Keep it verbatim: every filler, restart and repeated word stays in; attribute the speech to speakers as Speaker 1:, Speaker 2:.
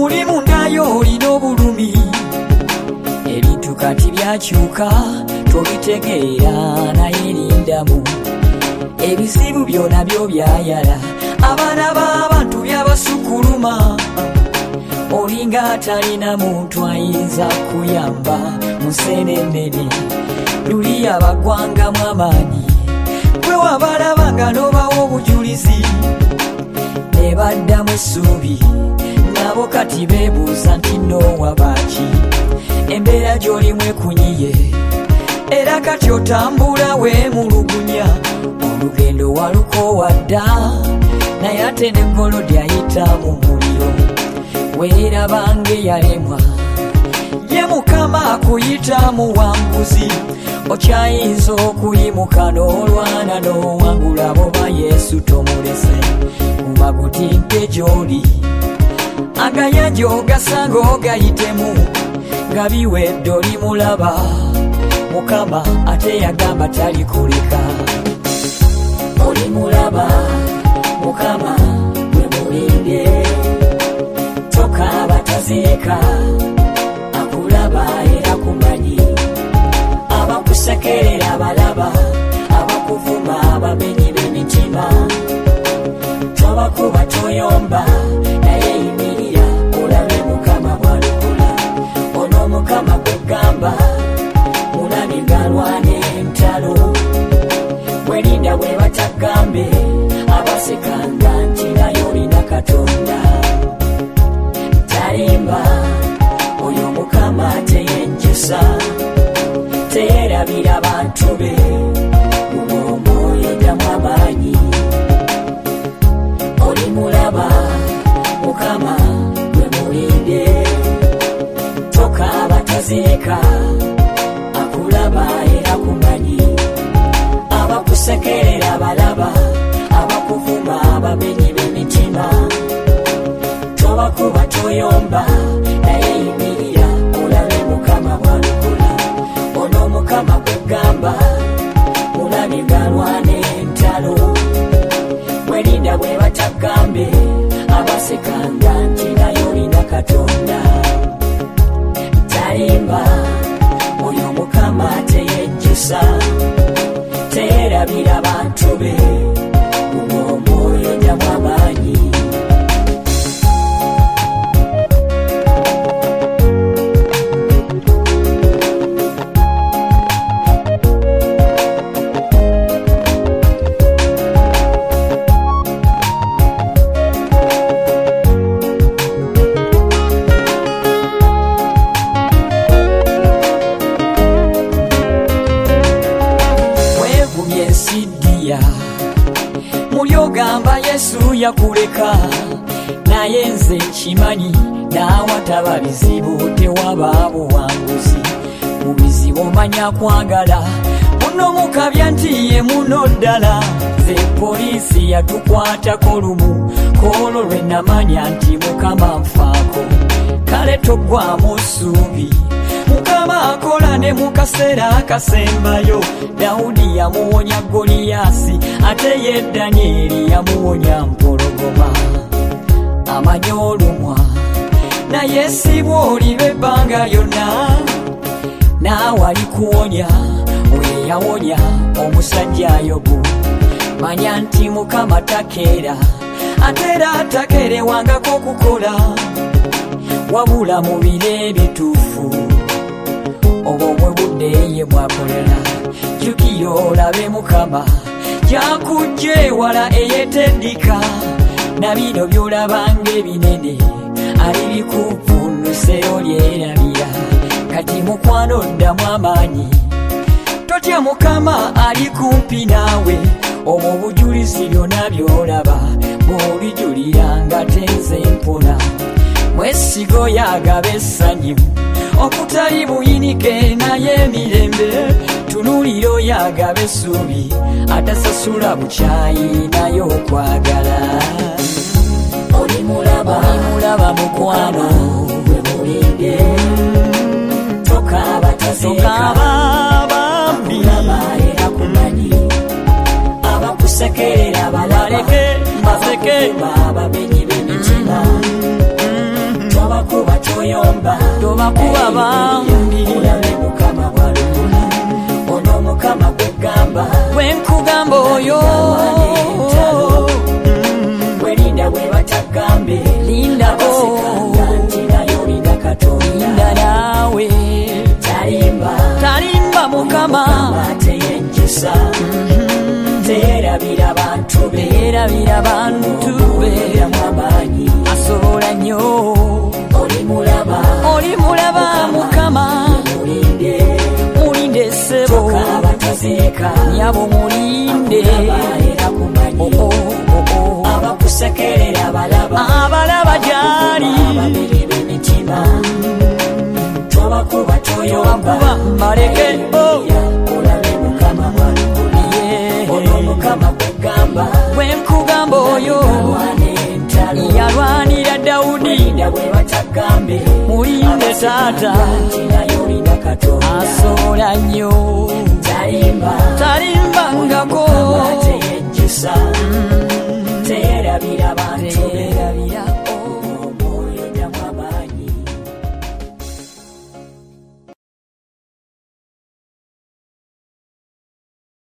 Speaker 1: muli mundayo olina obulumi ebintu kati byakyuka tobitegeera naye lindamu ebizibu byona byo byayala abaana b'abantu byabasukuluma olinga atalina muntu ayinza kuyamba musenenene luli abagwangamu amaanyi gwe wabalabanga n'obawo obujulizi ne baddamu essuubi nabo kati beebuuza nti noowa baaki embeera gy'olimu ekunyiye era kati otambula weemulugunya olugendo walukoowa dda naye ate n'eggolodi ayita mu muliro weerabange yalemwa ye Mukama akuyita muwanguzi okyayinza okuyimuka n'olwana n'owangula boba Yesu tomulese mu magutimpe gy'oli agayanja ogasanga ogayitemu nga biwedde olimulaba Mukama ate yagamba talikuleka olimulaba Mukama gwe mulinde tokaaba tazirika akulaba era kumanyi abakusekerera abalaba abakuvuma abamenyi b'emitima tobakuba toyomba naye yimirira olabe Mukama bw'alukula ono Mukama gwegamba mulabe ng'alwana entalo welinda bwe batagambe abasekanga nti naye olina Katonda talimba oyo Mukama teyenjusa teyerabira bantu be mumwoyo ddamu amaanyi olimulaba Mukama gwe mulinde tokaaba tazirika akulaba era kumanyi abakusekerera abalaba abakuvuma abamenyi b'emitima tobakuba toyomba naye yimirira olabe Mukama bw'alukula ono Mukama gwegamba mulabe ng'alwana entalo welinda bwe batagambe abasekanga nti naye olina Katonda talimba oyo Mukama teyenjusa teyerabira bantu be mumwoyo ddamu amaanyi mulyogamba Yesu yakuleka naye nze nkimanyi naawataba bizibu tewaba buwanguzi mu bizibu omanya kwagala muno mukabya nti ye muno ddala nze poliisi yatukwatako lumu koolo lwe namanya nti Mukama nfaako kale toggwamu ssuubi Mukama akola ne mu kaseera akasembayo Dawudi yamuwonya Goliyasi ate ye Danyeri yamuwonya mpologoma amanyi olumwa naye si bw'oliba ebbanga lyonna naawe alikuwonya oyo yawonya omusajja Yobu manya nti Mukama takeera ate era takeerewangako okukola wabula mu biro ebituufu obwo bwe budde ye bwakolera jjukira olabe Mukama gy'akujja ewala eyeetendika na bino by'olabanga ebinene alibikuvuunuse olyerabira kati mukwano ddamu amaanyi totya Mukama ali kumpi naawe obwo bujulizi byonna by'olaba bw'olijulira nga tenze mpona mwesigo yagaba essanyu okutali buyinike naye emirembe tunuliro yagaba essuubi atasasula bukyayi naye okwagala olimulaba olimulaba mukwano gwe mulinde tokaaba tazirika akulaba era kumanyi abakusekerera abaleke baseke abamenyi b'emitima
Speaker 2: abakuba bambi
Speaker 1: olabe mukama bwalugula ono mukama gwegamba
Speaker 2: wenkugamba oyo
Speaker 1: welinda bwe batagambe
Speaker 2: lindako
Speaker 1: nti nayo linda katonda
Speaker 2: linda nawe
Speaker 1: talimba
Speaker 2: talimba mukama
Speaker 1: teyenjisa teerabira bantu be
Speaker 2: teerabira bantu be
Speaker 1: amaanyi
Speaker 2: asobola nnyo
Speaker 1: olimulaba
Speaker 2: olimulaba mukama
Speaker 1: mulinde
Speaker 2: mulinde ssebo
Speaker 1: abatazirika
Speaker 2: nyabo mulinde
Speaker 1: era kumanyi abakusekerera abalaba
Speaker 2: abalaba gyali
Speaker 1: ababiriba emitima tobakuba toyomba
Speaker 2: maleke
Speaker 1: olabe mukama bwalugula ono mukama gwegamba
Speaker 2: wenkugamba oyo yalwanira Dawudi
Speaker 1: bwe batagambe
Speaker 2: mulinde taata
Speaker 1: nayo linda katonda
Speaker 2: asobola nnyo
Speaker 1: talimba
Speaker 2: talimbangako